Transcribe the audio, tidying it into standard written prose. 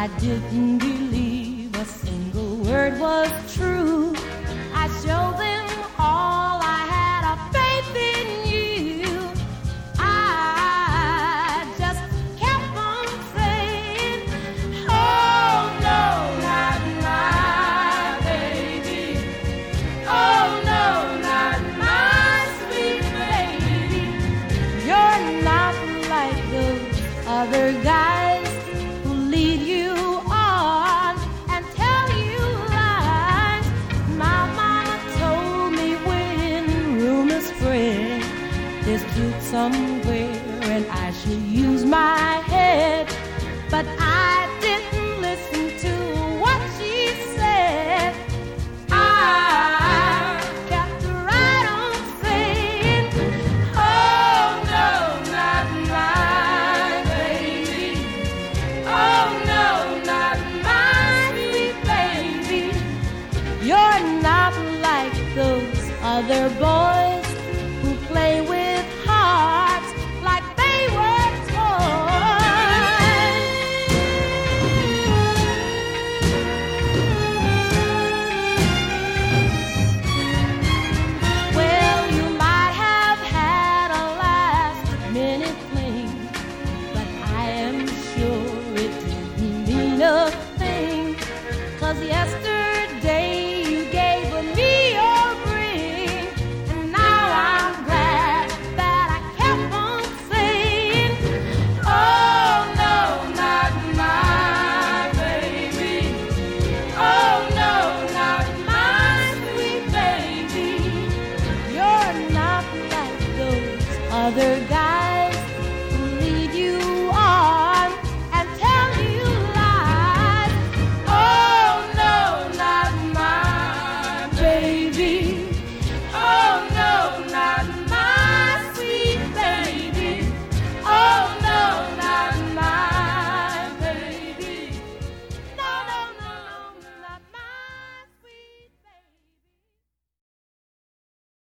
I didn't believe a single word was true. I showed them all I had of faith in you. I just kept on saying, oh no, not my baby. Oh no, not my sweet baby. You're not like those other guys who lead you on and tell you lies. My mama told me when rumors spread there's truth somewhere and I should use my head, but I didn't listen to what she said. I kept right on saying, oh no, not my baby. Oh no, not my sweet baby. You're not like those other boys who play with hearts like they were toys. Well, you might have had a last-minute fling, but I am sure it didn't mean a thing. 'Cause yesterday you gave me your ring, and now I'm glad that I kept on saying, oh no, not my baby. Oh no, not my sweet baby. You're not like those other guys